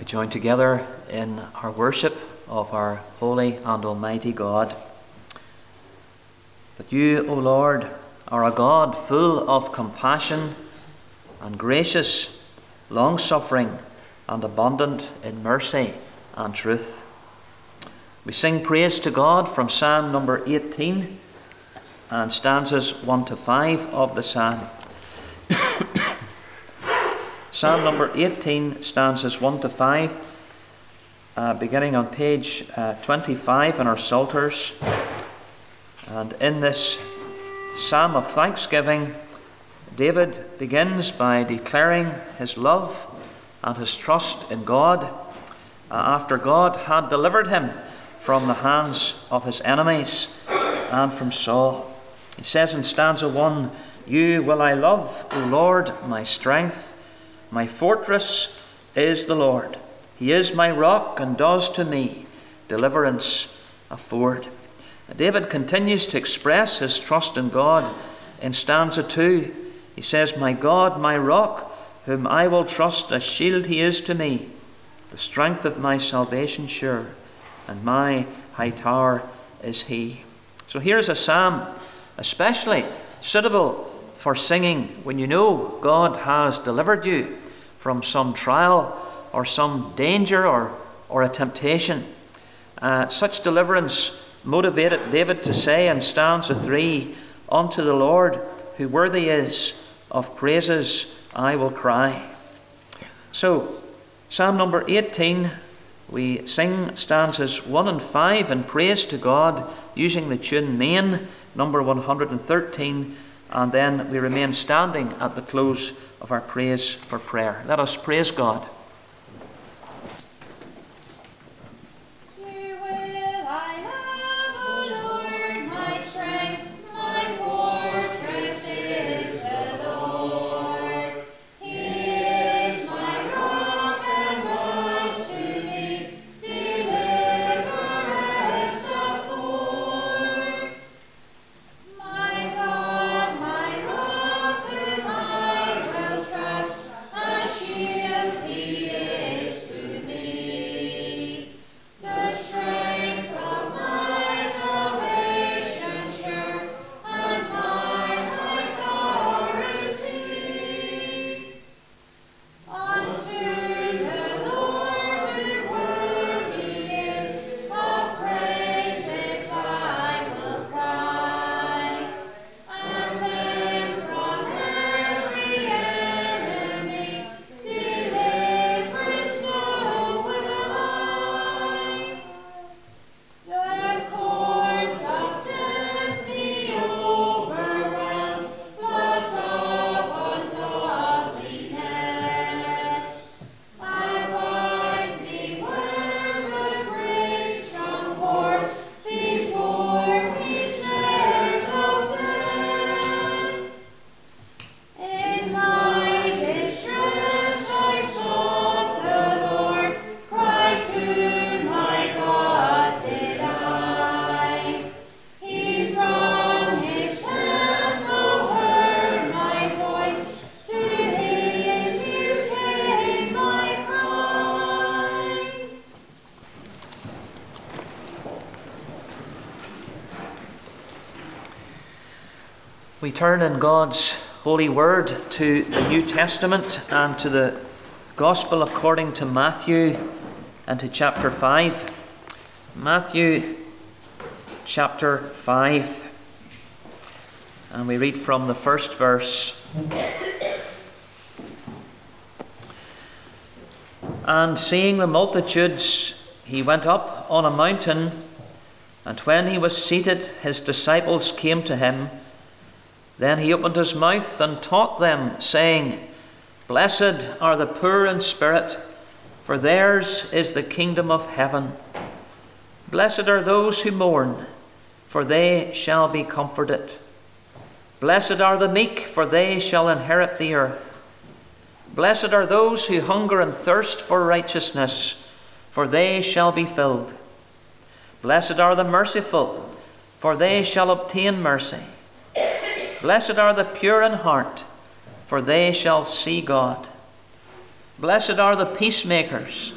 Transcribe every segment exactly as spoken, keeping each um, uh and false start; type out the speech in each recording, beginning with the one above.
We join together in our worship of our holy and almighty God. But you, O Lord, are a God full of compassion and gracious, long-suffering and abundant in mercy and truth. We sing praise to God from Psalm number eighteen and stanzas one to five of the psalm. Psalm number eighteen, stanzas one to five, uh, beginning on page uh, twenty-five in our Psalters. And in this psalm of thanksgiving, David begins by declaring his love and his trust in God uh, after God had delivered him from the hands of his enemies and from Saul. He says in stanza one, "You will I love, O Lord, my strength. My fortress is the Lord. He is my rock and does to me deliverance afford." David continues to express his trust in God in stanza two. He says, "My God, my rock, whom I will trust, a shield he is to me, the strength of my salvation sure, and my high tower is he." So here's a psalm especially suitable for singing when you know God has delivered you from some trial or some danger or, or a temptation. Uh, such deliverance motivated David to say in stanza three, "Unto the Lord, who worthy is of praises, I will cry." So, Psalm number eighteen, we sing stanzas one and five in praise to God using the tune Main, number one hundred thirteen, and then we remain standing at the close of our praise for prayer. Let us praise God. We turn in God's holy word to the New Testament and to the Gospel according to Matthew and to chapter five. Matthew chapter five. And we read from the first verse. "And seeing the multitudes, he went up on a mountain, and when he was seated, his disciples came to him. Then he opened his mouth and taught them, saying, Blessed are the poor in spirit, for theirs is the kingdom of heaven. Blessed are those who mourn, for they shall be comforted. Blessed are the meek, for they shall inherit the earth. Blessed are those who hunger and thirst for righteousness, for they shall be filled. Blessed are the merciful, for they shall obtain mercy. Blessed are the pure in heart, for they shall see God. Blessed are the peacemakers,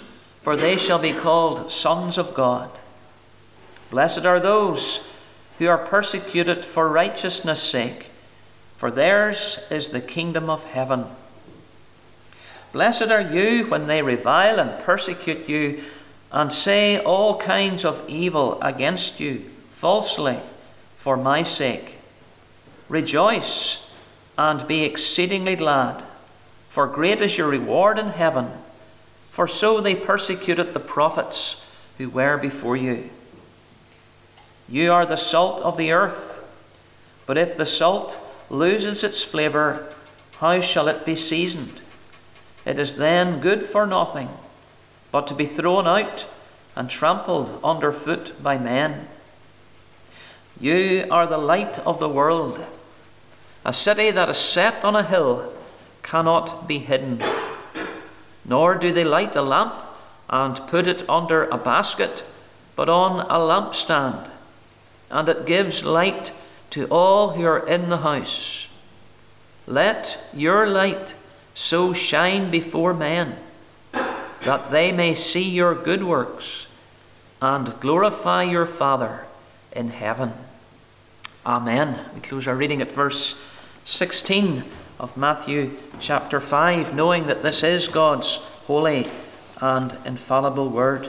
for they shall be called sons of God. Blessed are those who are persecuted for righteousness' sake, for theirs is the kingdom of heaven. Blessed are you when they revile and persecute you, and say all kinds of evil against you falsely for my sake. Rejoice and be exceedingly glad, for great is your reward in heaven, for so they persecuted the prophets who were before you. You are the salt of the earth, but if the salt loses its flavour, how shall it be seasoned? It is then good for nothing, but to be thrown out and trampled underfoot by men. You are the light of the world. A city that is set on a hill cannot be hidden. Nor do they light a lamp and put it under a basket, but on a lampstand, and it gives light to all who are in the house. Let your light so shine before men, that they may see your good works and glorify your Father in heaven. Amen. We close our reading at verse sixteen of Matthew chapter five, knowing that this is God's holy and infallible word.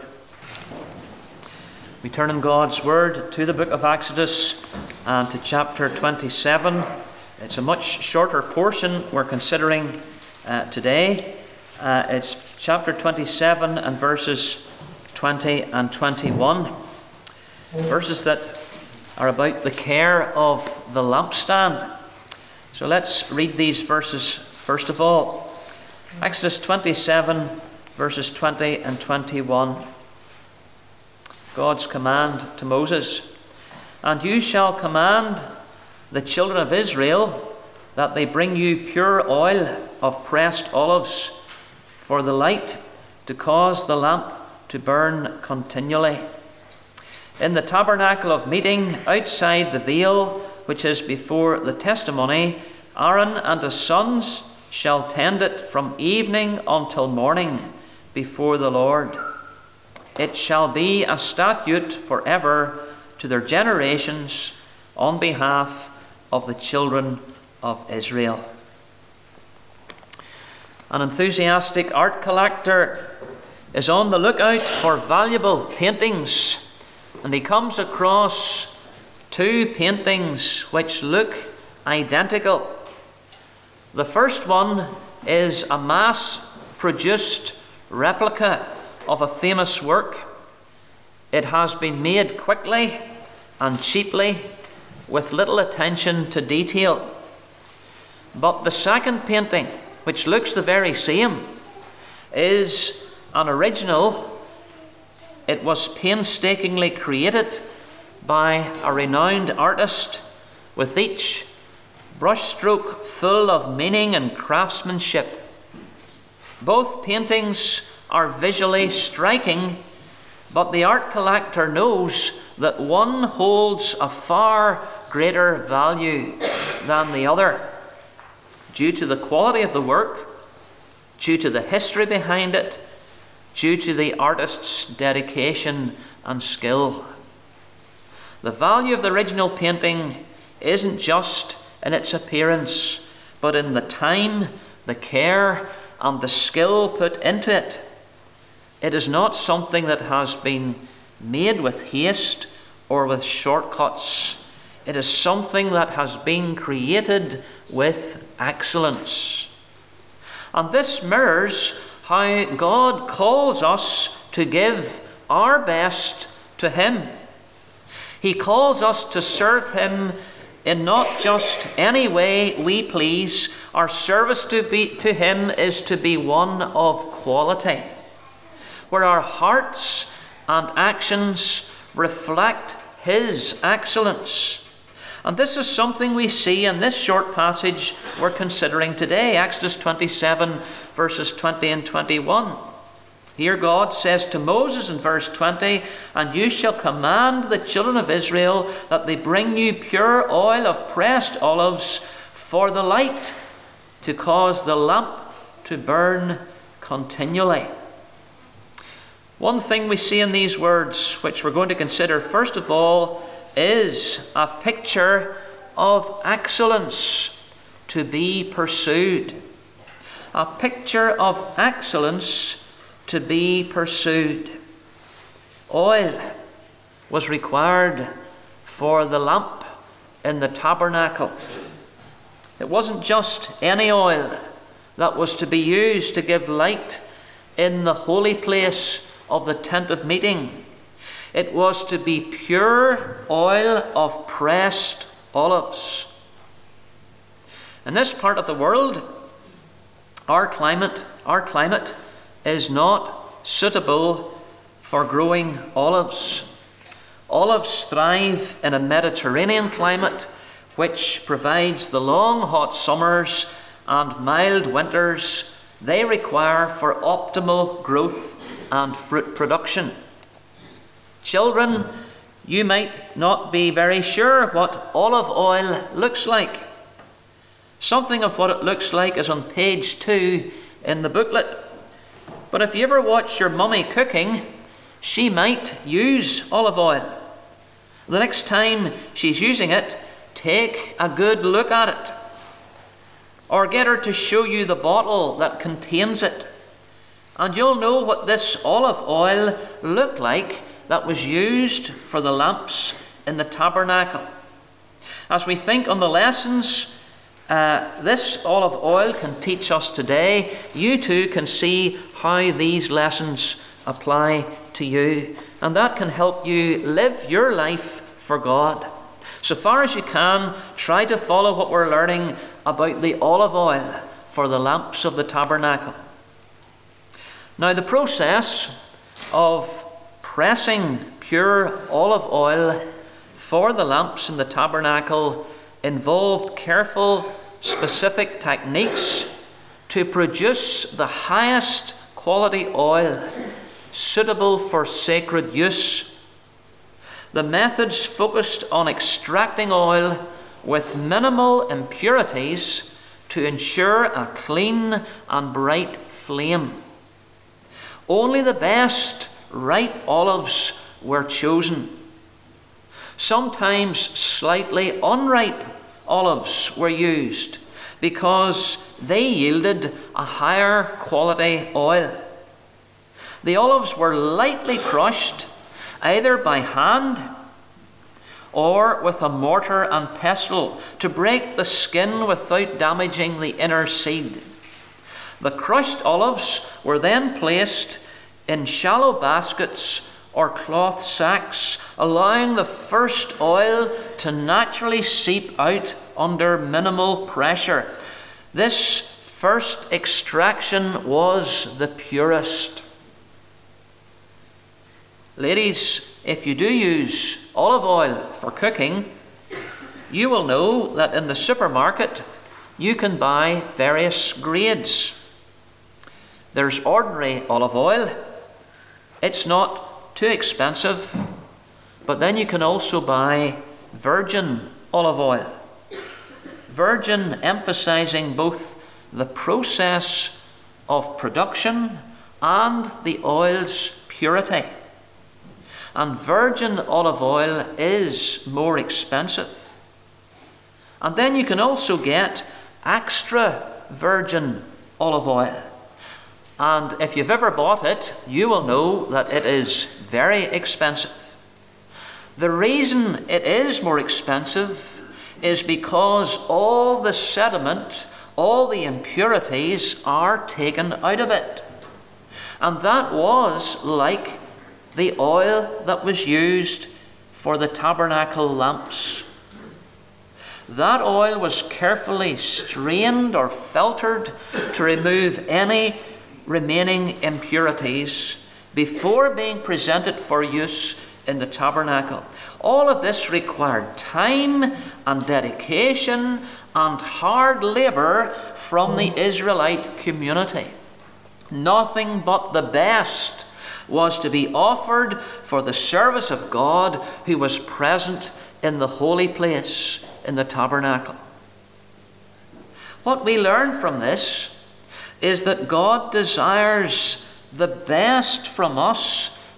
We turn in God's word to the book of Exodus and to chapter twenty-seven. It's a much shorter portion we're considering uh, today. Uh, it's chapter twenty-seven and verses twenty and twenty-one. Verses that are about the care of the lampstand. So let's read these verses first of all. Exodus twenty-seven, verses twenty and twenty-one. God's command to Moses. And you shall command the children of Israel that they bring you pure oil of pressed olives for the light, to cause the lamp to burn continually. In the tabernacle of meeting, outside the veil which is before the testimony, Aaron and his sons shall tend it from evening until morning before the Lord. It shall be a statute forever to their generations on behalf of the children of Israel. An enthusiastic art collector is on the lookout for valuable paintings, and he comes across two paintings which look identical. The first one is a mass-produced replica of a famous work. It has been made quickly and cheaply with little attention to detail. But the second painting, which looks the very same, is an original. It was painstakingly created by a renowned artist, with each brushstroke full of meaning and craftsmanship. Both paintings are visually striking, but the art collector knows that one holds a far greater value than the other, due to the quality of the work, due to the history behind it, due to the artist's dedication and skill. The value of the original painting isn't just in its appearance, but in the time, the care, and the skill put into it. It is not something that has been made with haste or with shortcuts. It is something that has been created with excellence. And this mirrors how God calls us to give our best to Him. He calls us to serve Him in not just any way we please. Our service to be to Him is to be one of quality, where our hearts and actions reflect His excellence. And this is something we see in this short passage we're considering today, Exodus twenty-seven, verses twenty and twenty-one. Here God says to Moses in verse twenty, "And you shall command the children of Israel that they bring you pure oil of pressed olives for the light, to cause the lamp to burn continually." One thing we see in these words, which we're going to consider first of all, is a picture of excellence to be pursued. A picture of excellence to be pursued. Oil was required for the lamp in the tabernacle. It wasn't just any oil that was to be used to give light in the holy place of the tent of meeting. It was to be pure oil of pressed olives. In this part of the world, our climate, our climate is not suitable for growing olives. Olives thrive in a Mediterranean climate, which provides the long hot summers and mild winters they require for optimal growth and fruit production. Children, you might not be very sure what olive oil looks like. Something of what it looks like is on page two in the booklet. But if you ever watch your mummy cooking, she might use olive oil. The next time she's using it, take a good look at it. Or get her to show you the bottle that contains it. And you'll know what this olive oil looked like that was used for the lamps in the tabernacle. As we think on the lessons uh, this olive oil can teach us today, you too can see how these lessons apply to you. And that can help you live your life for God. So far as you can, try to follow what we're learning about the olive oil for the lamps of the tabernacle. Now, the process of pressing pure olive oil for the lamps in the tabernacle involved careful, specific techniques to produce the highest quality oil suitable for sacred use. The methods focused on extracting oil with minimal impurities to ensure a clean and bright flame. Only the best ripe olives were chosen. Sometimes slightly unripe olives were used because they yielded a higher quality oil. The olives were lightly crushed, either by hand or with a mortar and pestle to break the skin without damaging the inner seed. The crushed olives were then placed in shallow baskets or cloth sacks, allowing the first oil to naturally seep out under minimal pressure. This first extraction was the purest. Ladies, if you do use olive oil for cooking, you will know that in the supermarket you can buy various grades. There's ordinary olive oil. It's not too expensive, but then you can also buy virgin olive oil. Virgin emphasizing both the process of production and the oil's purity. And virgin olive oil is more expensive. And then you can also get extra virgin olive oil. And if you've ever bought it, you will know that it is very expensive. The reason it is more expensive is because all the sediment, all the impurities are taken out of it. And that was like the oil that was used for the tabernacle lamps. That oil was carefully strained or filtered to remove any remaining impurities before being presented for use in the tabernacle. All of this required time and dedication and hard labor from the Israelite community. Nothing but the best was to be offered for the service of God who was present in the holy place in the tabernacle. What we learn from this is that God desires the best from us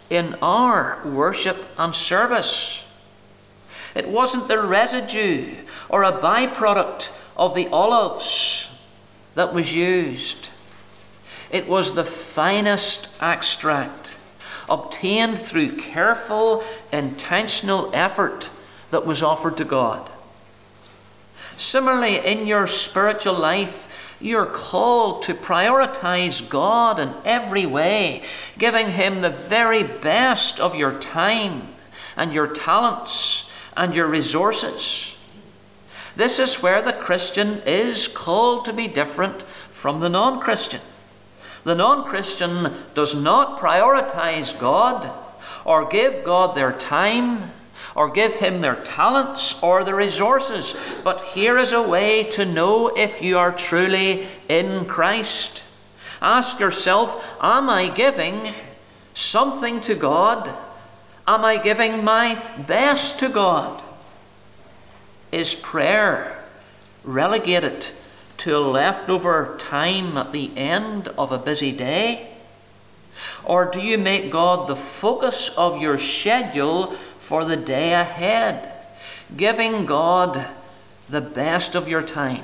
in our worship and service. It wasn't the residue or a byproduct of the olives that was used. It was the finest extract obtained through careful, intentional effort that was offered to God. Similarly, in your spiritual life, you're called to prioritize God in every way, giving Him the very best of your time and your talents and your resources. This is where the Christian is called to be different from the non-Christian. The non-Christian does not prioritize God or give God their time or give Him their talents or the resources. But here is a way to know if you are truly in Christ. Ask yourself, am I giving something to God? Am I giving my best to God? Is prayer relegated to a leftover time at the end of a busy day? Or do you make God the focus of your schedule for the day ahead, giving God the best of your time?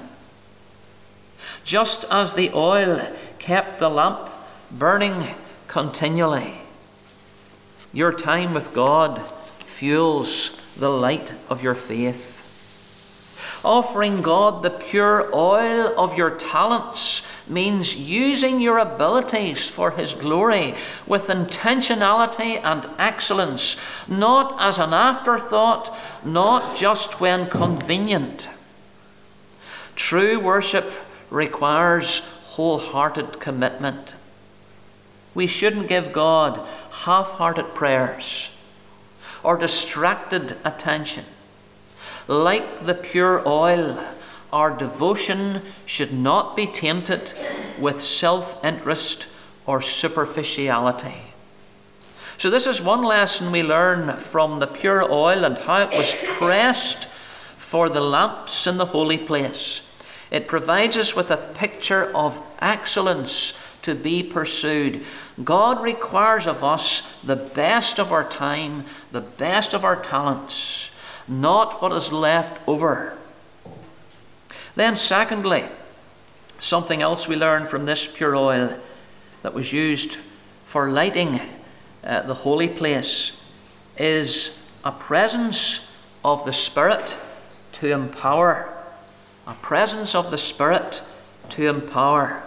Just as the oil kept the lamp burning continually, your time with God fuels the light of your faith. Offering God the pure oil of your talents means using your abilities for His glory with intentionality and excellence, not as an afterthought, not just when convenient. True worship requires wholehearted commitment. We shouldn't give God half-hearted prayers or distracted attention. Like the pure oil, our devotion should not be tainted with self-interest or superficiality. So this is one lesson we learn from the pure oil and how it was pressed for the lamps in the holy place. It provides us with a picture of excellence to be pursued. God requires of us the best of our time, the best of our talents, not what is left over. Then secondly, something else we learn from this pure oil that was used for lighting uh, the holy place is a presence of the Spirit to empower. A presence of the Spirit to empower.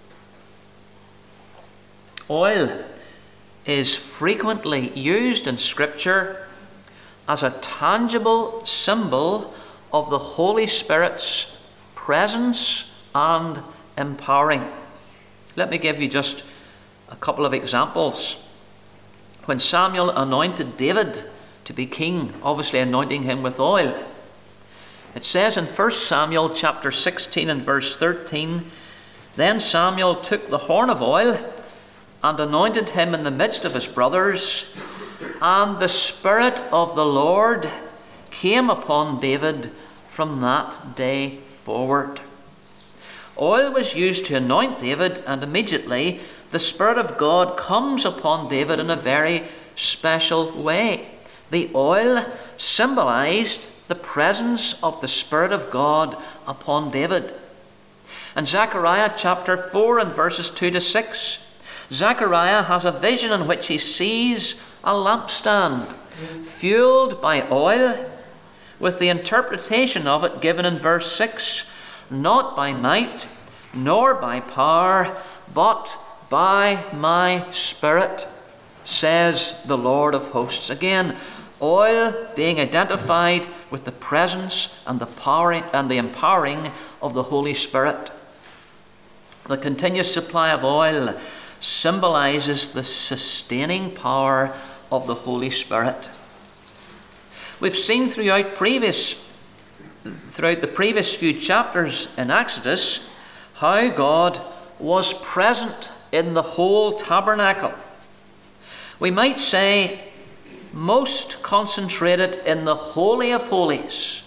Oil is frequently used in Scripture as a tangible symbol of the Holy Spirit's presence and empowering. Let me give you just a couple of examples. When Samuel anointed David to be king, obviously anointing him with oil, it says in First Samuel chapter sixteen and verse thirteen, "Then Samuel took the horn of oil and anointed him in the midst of his brothers, and the Spirit of the Lord came upon David from that day forward." Oil was used to anoint David, and immediately the Spirit of God comes upon David in a very special way. The oil symbolized the presence of the Spirit of God upon David. In Zechariah chapter four and verses two to six, Zechariah has a vision in which he sees a lampstand fueled by oil, with the interpretation of it given in verse six, "Not by might, nor by power, but by my Spirit, says the Lord of hosts." Again, oil being identified with the presence and the power and the empowering of the Holy Spirit. The continuous supply of oil symbolizes the sustaining power of the Holy Spirit. We've seen throughout previous throughout the previous few chapters in Exodus how God was present in the whole tabernacle. We might say most concentrated in the Holy of Holies.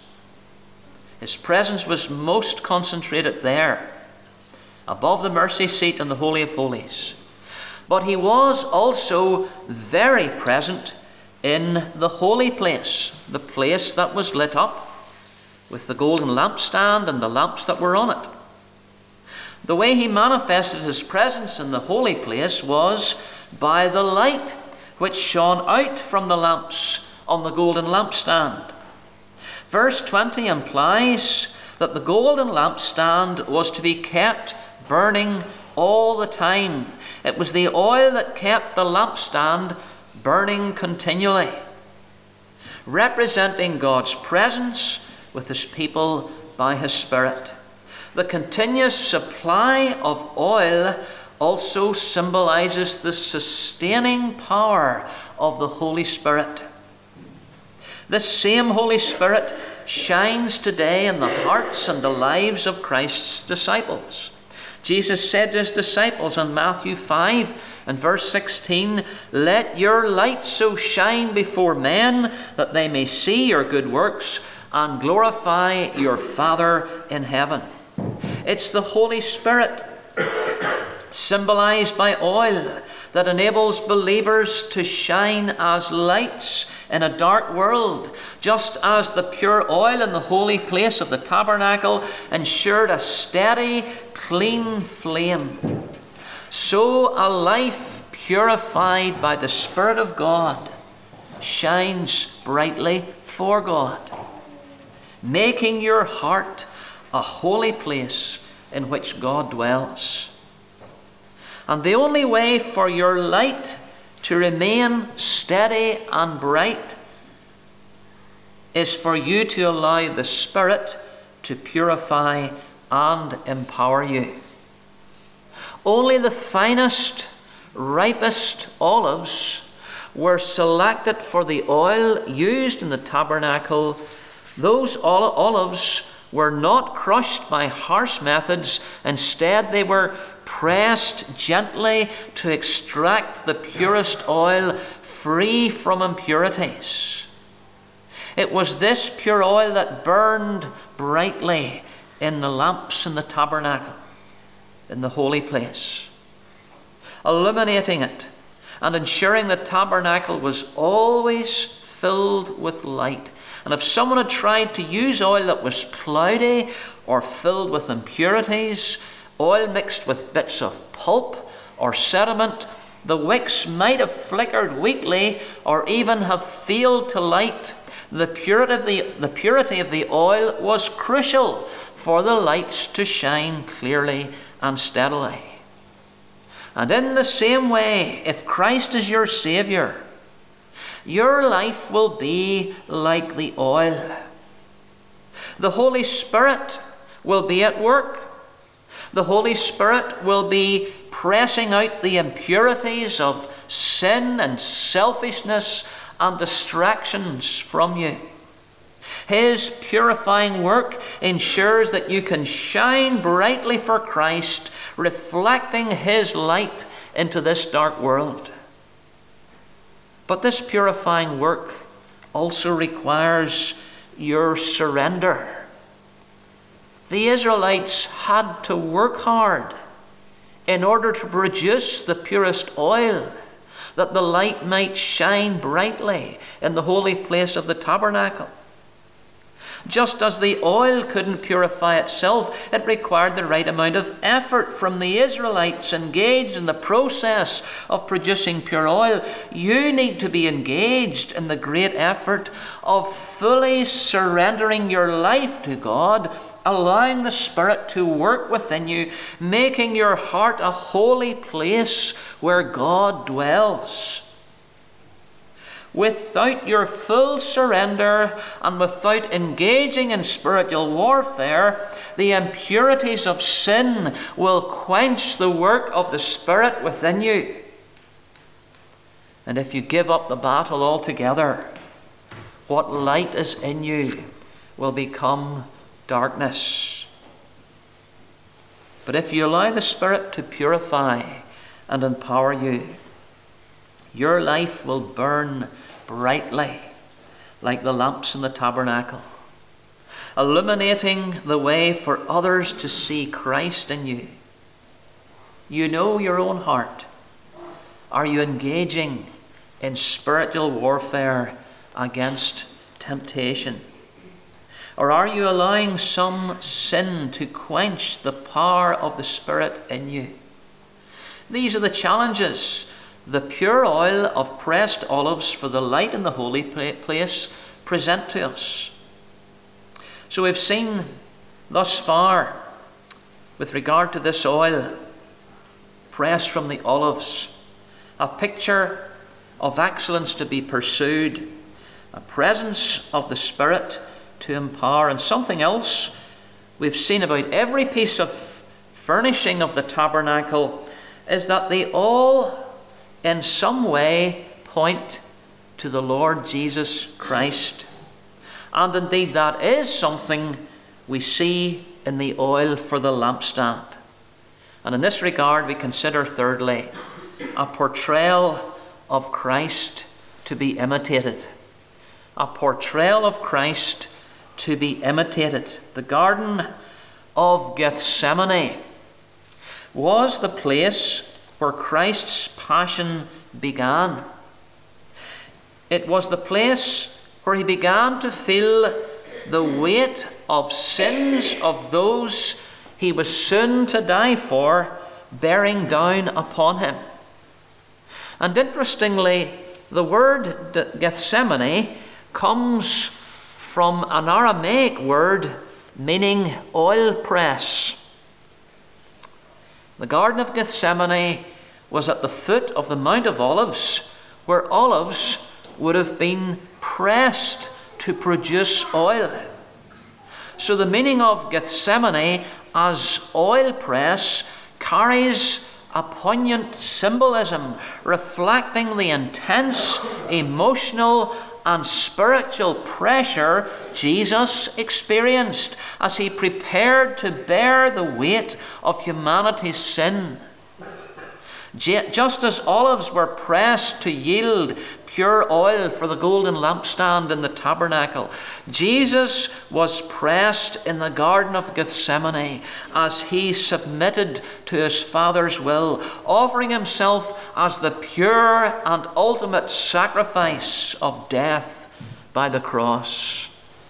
His presence was most concentrated there, above the mercy seat in the Holy of Holies. but he was also very present in the holy place, the place that was lit up with the golden lampstand and the lamps that were on it. The way he manifested his presence in the holy place was by the light which shone out from the lamps on the golden lampstand. Verse twenty implies that the golden lampstand was to be kept burning all the time. It was the oil that kept the lampstand burning continually, representing God's presence with his people by his Spirit. The continuous supply of oil also symbolizes the sustaining power of the Holy Spirit. This same Holy Spirit shines today in the hearts and the lives of Christ's disciples. Jesus said to his disciples in Matthew five and verse sixteen, "Let your light so shine before men that they may see your good works and glorify your Father in heaven." It's the Holy Spirit, symbolized by oil, that enables believers to shine as lights in a dark world, just as the pure oil in the holy place of the tabernacle ensured a steady, clean flame. So a life purified by the Spirit of God shines brightly for God, making your heart a holy place in which God dwells. And the only way for your light to remain steady and bright is for you to allow the Spirit to purify and empower you. Only the finest, ripest olives were selected for the oil used in the tabernacle. Those olives were not crushed by harsh methods. Instead, they were pressed gently to extract the purest oil free from impurities. It was this pure oil that burned brightly in the lamps in the tabernacle, in the holy place, illuminating it and ensuring the tabernacle was always filled with light. And if someone had tried to use oil that was cloudy or filled with impurities, oil mixed with bits of pulp or sediment, the wicks might have flickered weakly or even have failed to light. The purity of the, the purity of the oil was crucial for the lights to shine clearly and steadily. And in the same way, if Christ is your Saviour, your life will be like the oil. The Holy Spirit will be at work. The Holy Spirit will be pressing out the impurities of sin and selfishness and distractions from you. His purifying work ensures that you can shine brightly for Christ, reflecting His light into this dark world. But this purifying work also requires your surrender. The Israelites had to work hard in order to produce the purest oil, that the light might shine brightly in the holy place of the tabernacle. Just as the oil couldn't purify itself, it required the right amount of effort from the Israelites engaged in the process of producing pure oil. You need to be engaged in the great effort of fully surrendering your life to God, allowing the Spirit to work within you, making your heart a holy place where God dwells. Without your full surrender and without engaging in spiritual warfare, the impurities of sin will quench the work of the Spirit within you. And if you give up the battle altogether, what light is in you will become darkness. But if you allow the Spirit to purify and empower you, your life will burn brightly like the lamps in the tabernacle, illuminating the way for others to see Christ in you. You know your own heart. Are you engaging in spiritual warfare against temptation? Or are you allowing some sin to quench the power of the Spirit in you? These are the challenges the pure oil of pressed olives for the light in the holy place present to us. So we've seen thus far, with regard to this oil pressed from the olives, a picture of excellence to be pursued, a presence of the Spirit to empower, and something else we've seen about every piece of furnishing of the tabernacle is that they all in some way point to the Lord Jesus Christ. And indeed that is something we see in the oil for the lampstand. And in this regard we consider thirdly a portrayal of Christ to be imitated. A portrayal of Christ to be imitated. The Garden of Gethsemane was the place where Christ's passion began. It was the place where he began to feel the weight of sins of those he was soon to die for bearing down upon him. And interestingly, the word Gethsemane comes from an Aramaic word meaning oil press. The Garden of Gethsemane was at the foot of the Mount of Olives, where olives would have been pressed to produce oil. So the meaning of Gethsemane as oil press carries a poignant symbolism reflecting the intense emotional and spiritual pressure Jesus experienced as he prepared to bear the weight of humanity's sin. Just as olives were pressed to yield pure oil for the golden lampstand in the tabernacle, Jesus was pressed in the Garden of Gethsemane as he submitted to his Father's will, offering himself as the pure and ultimate sacrifice of death by the cross.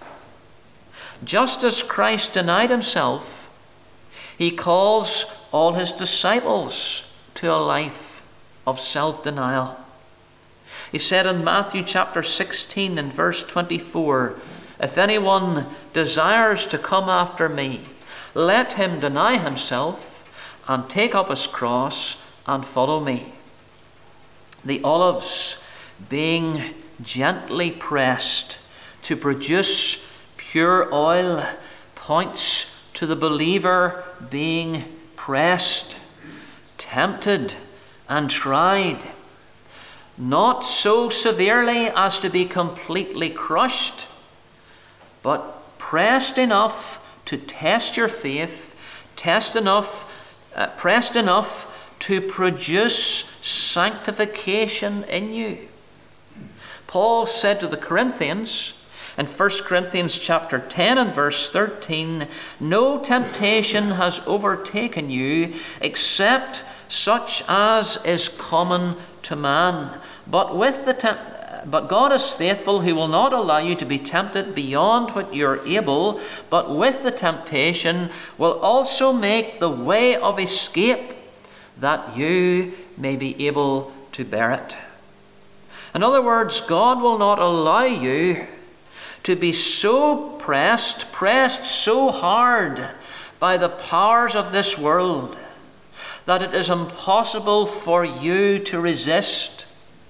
Just as Christ denied himself, he calls all his disciples to a life of self-denial. He said in Matthew chapter sixteen and verse twenty-four, "If anyone desires to come after me, let him deny himself and take up his cross and follow me." The olives being gently pressed to produce pure oil points to the believer being pressed, tempted, and tried, not so severely as to be completely crushed, but pressed enough to test your faith, test enough, uh, pressed enough to produce sanctification in you. Paul said to the Corinthians in First Corinthians chapter ten and verse thirteen, "No temptation has overtaken you except such as is common to man. But with the temp- but God is faithful, who will not allow you to be tempted beyond what you're able, but with the temptation will also make the way of escape, that you may be able to bear it." In other words, God will not allow you to be so pressed, pressed so hard by the powers of this world that it is impossible for you to resist.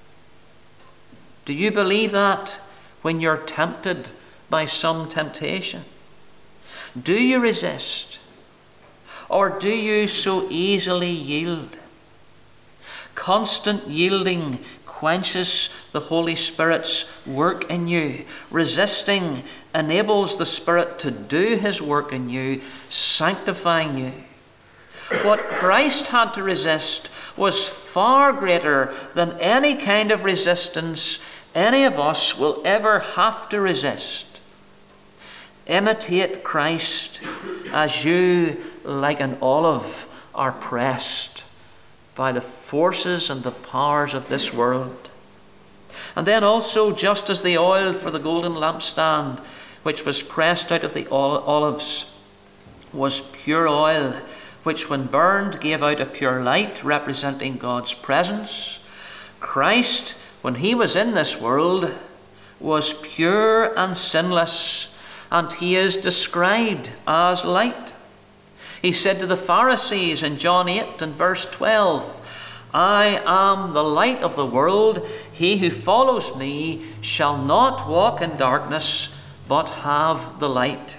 Do you believe that when you're tempted by some temptation? Do you resist? Or do you so easily yield? Constant yielding quenches the Holy Spirit's work in you. Resisting enables the Spirit to do his work in you, sanctifying you. What Christ had to resist was far greater than any kind of resistance any of us will ever have to resist. Imitate Christ as you, like an olive, are pressed by the forces and the powers of this world. And then also, just as the oil for the golden lampstand, which was pressed out of the olives, was pure oil, which when burned gave out a pure light, representing God's presence, Christ, when he was in this world, was pure and sinless, and he is described as light. He said to the Pharisees in John eight and verse twelve, I am the light of the world. He who follows me shall not walk in darkness, but have the light.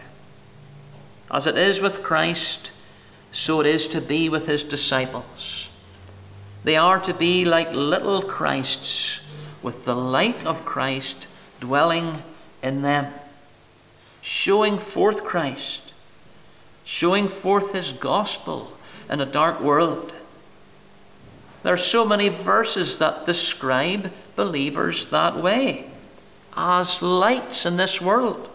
As it is with Christ, so it is to be with his disciples. They are to be like little Christs, with the light of Christ dwelling in them, showing forth Christ, showing forth his gospel in a dark world. There are so many verses that describe believers that way, as lights in this world.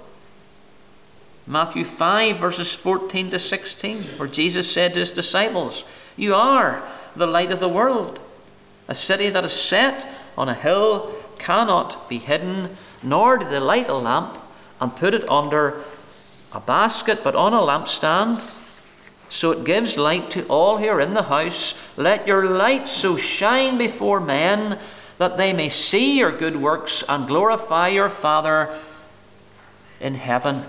Matthew five, verses fourteen to sixteen, where Jesus said to his disciples, you are the light of the world. A city that is set on a hill cannot be hidden, nor do they light a lamp and put it under a basket, but on a lampstand, so it gives light to all who are in the house. Let your light so shine before men that they may see your good works and glorify your Father in heaven.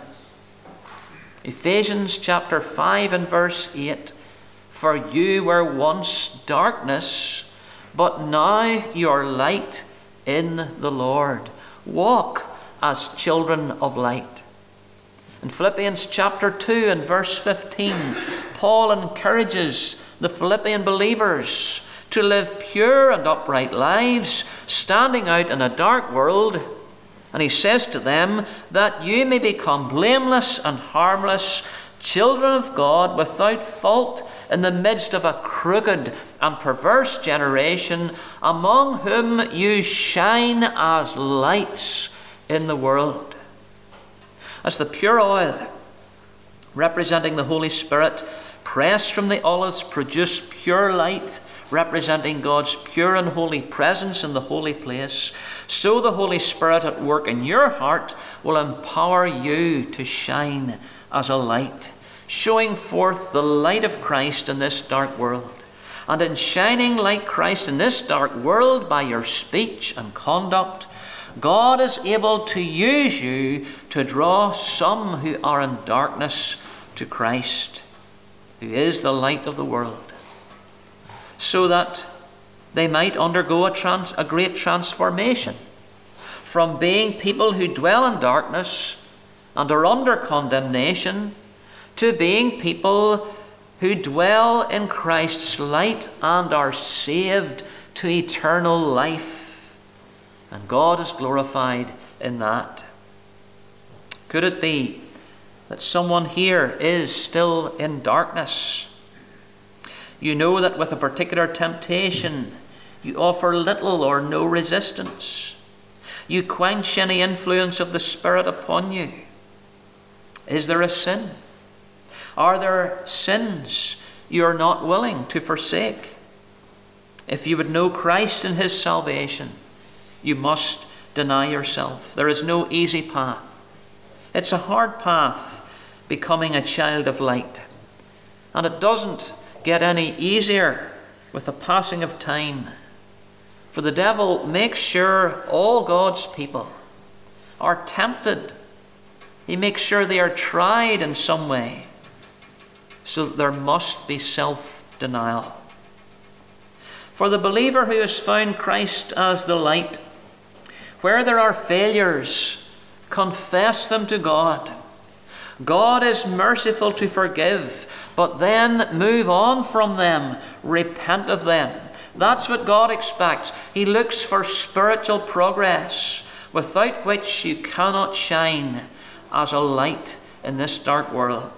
Ephesians chapter five and verse eight. For you were once darkness, but now you are light in the Lord. Walk as children of light. In Philippians chapter two and verse fifteen, Paul encourages the Philippian believers to live pure and upright lives, standing out in a dark world. And he says to them that you may become blameless and harmless, children of God without fault in the midst of a crooked and perverse generation, among whom you shine as lights in the world. As the pure oil, representing the Holy Spirit, pressed from the olives, produce pure light, representing God's pure and holy presence in the holy place, so the Holy Spirit at work in your heart will empower you to shine as a light, showing forth the light of Christ in this dark world. And in shining like Christ in this dark world by your speech and conduct, God is able to use you to draw some who are in darkness to Christ, who is the light of the world, so that they might undergo a, trans- a great transformation from being people who dwell in darkness and are under condemnation to being people who dwell in Christ's light and are saved to eternal life. And God is glorified in that. Could it be that someone here is still in darkness? You know that with a particular temptation, you offer little or no resistance. You quench any influence of the Spirit upon you. Is there a sin? Are there sins you are not willing to forsake? If you would know Christ and his salvation, you must deny yourself. There is no easy path. It's a hard path, becoming a child of light. And it doesn't get any easier with the passing of time. For the devil makes sure all God's people are tempted. He makes sure they are tried in some way. So that there must be self-denial. For the believer who has found Christ as the light, where there are failures, confess them to God. God is merciful to forgive, but then move on from them, repent of them. That's what God expects. He looks for spiritual progress, without which you cannot shine as a light in this dark world.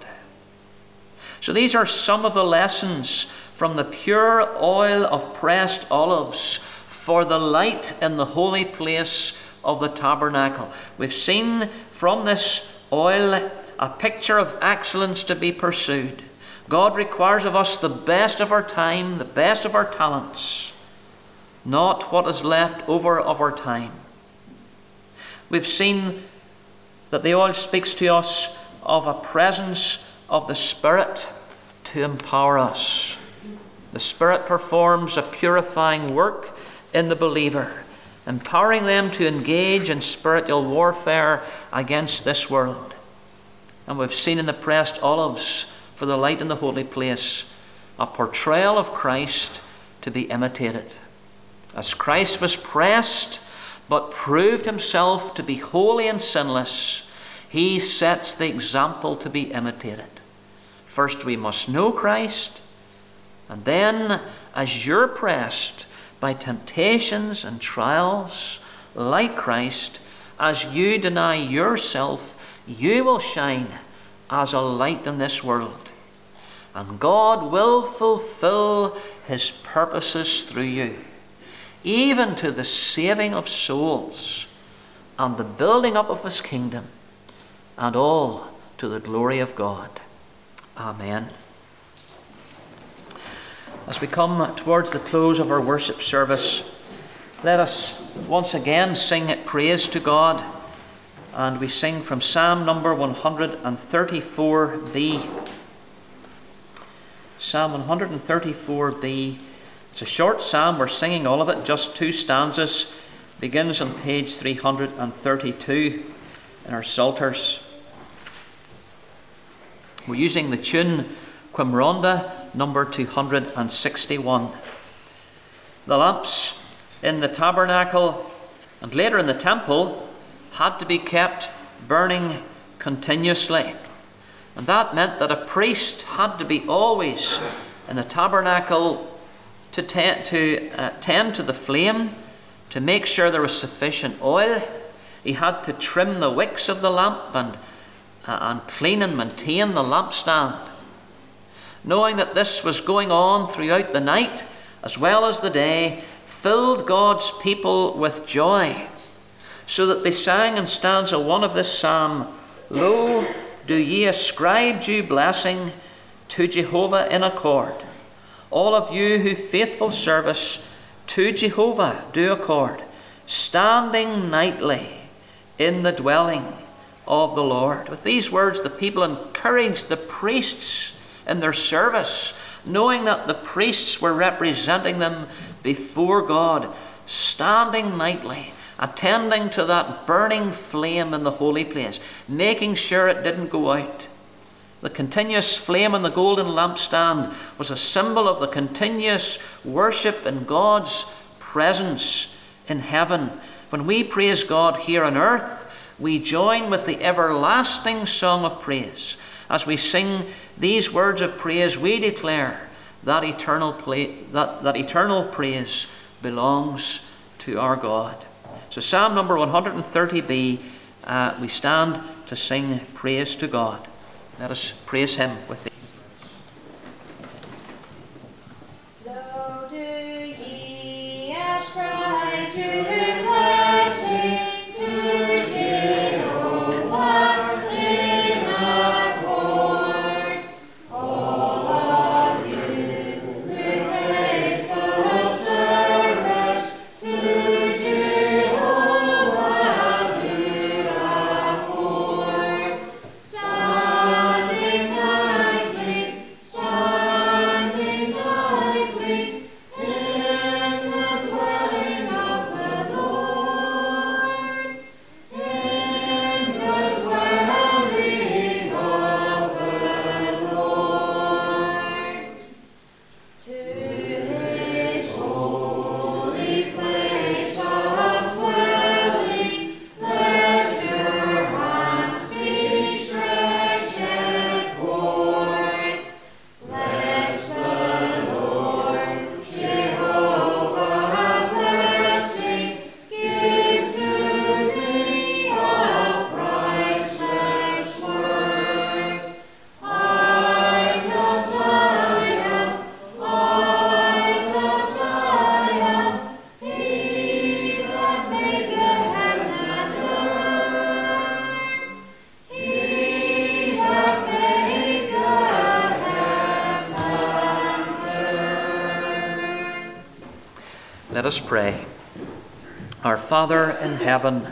So these are some of the lessons from the pure oil of pressed olives for the light in the holy place of the tabernacle. We've seen from this oil a picture of excellence to be pursued. God requires of us the best of our time, the best of our talents, not what is left over of our time. We've seen that the oil speaks to us of a presence of the Spirit to empower us. The Spirit performs a purifying work in the believer, empowering them to engage in spiritual warfare against this world. And we've seen in the pressed olives for the light in the holy place a portrayal of Christ to be imitated. As Christ was pressed but proved himself to be holy and sinless, he sets the example to be imitated. First we must know Christ, and then as you're pressed by temptations and trials like Christ, as you deny yourself, you will shine as a light in this world. And God will fulfill his purposes through you, even to the saving of souls and the building up of his kingdom, and all to the glory of God. Amen. As we come towards the close of our worship service, let us once again sing praise to God. And we sing from Psalm number one thirty-four b. Psalm one thirty-four b. It's a short psalm. We're singing all of it, just two stanzas. Begins on page three hundred thirty-two in our Psalters. We're using the tune Quimronda number two hundred sixty-one. The lamps in the tabernacle and later in the temple had to be kept burning continuously. And that meant that a priest had to be always in the tabernacle to, tend to uh, tend to the flame, to make sure there was sufficient oil. He had to trim the wicks of the lamp and, uh, and clean and maintain the lampstand. Knowing that this was going on throughout the night as well as the day, filled God's people with joy, so that they sang in stanza one of this psalm, "Lo, do ye ascribe due blessing to Jehovah in accord? All of you who faithful service to Jehovah do accord, standing nightly in the dwelling of the Lord." With these words, the people encouraged the priests in their service, knowing that the priests were representing them before God, standing nightly, attending to that burning flame in the holy place, making sure it didn't go out. The continuous flame in the golden lampstand was a symbol of the continuous worship in God's presence in heaven. When we praise God here on earth, we join with the everlasting song of praise. As we sing these words of praise, we declare that eternal, pla- that, that eternal praise belongs to our God. So Psalm number one thirty b, uh, we stand to sing praise to God. Let us praise him with the Lo, do ye ascribe due blessing to Jehovah in accord, all of you who faithful service to Jehovah do afford, standing nightly Let us pray. Our Father in heaven,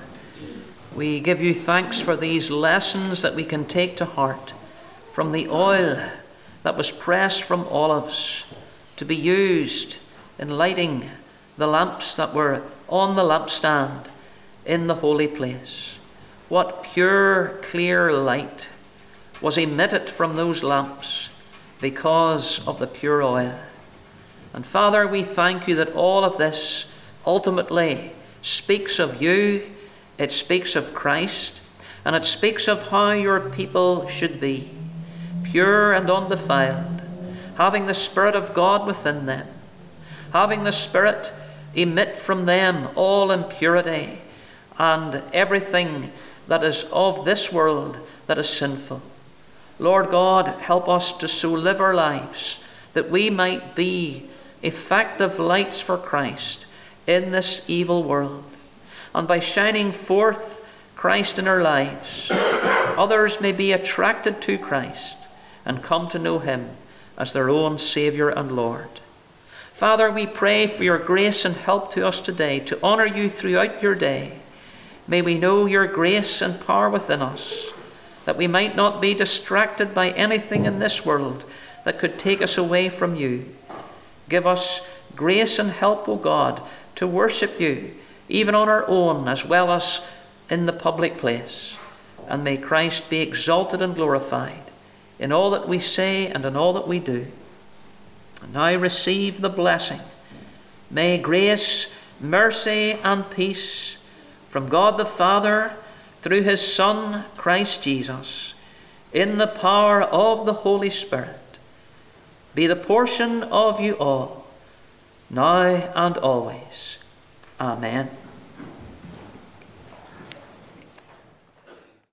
we give you thanks for these lessons that we can take to heart from the oil that was pressed from olives to be used in lighting the lamps that were on the lampstand in the holy place. What pure, clear light was emitted from those lamps because of the pure oil. And Father, we thank you that all of this ultimately speaks of you, it speaks of Christ, and it speaks of how your people should be, pure and undefiled, having the Spirit of God within them, having the Spirit emit from them all impurity and everything that is of this world that is sinful. Lord God, help us to so live our lives that we might be effective lights for Christ in this evil world. And by shining forth Christ in our lives, others may be attracted to Christ and come to know him as their own Saviour and Lord. Father, we pray for your grace and help to us today to honour you throughout your day. May we know your grace and power within us, that we might not be distracted by anything in this world that could take us away from you. Give us grace and help, O God, to worship you, even on our own as well as in the public place. And may Christ be exalted and glorified in all that we say and in all that we do. And now receive the blessing. May grace, mercy, and peace from God the Father, through his Son, Christ Jesus, in the power of the Holy Spirit, be the portion of you all, now and always. Amen.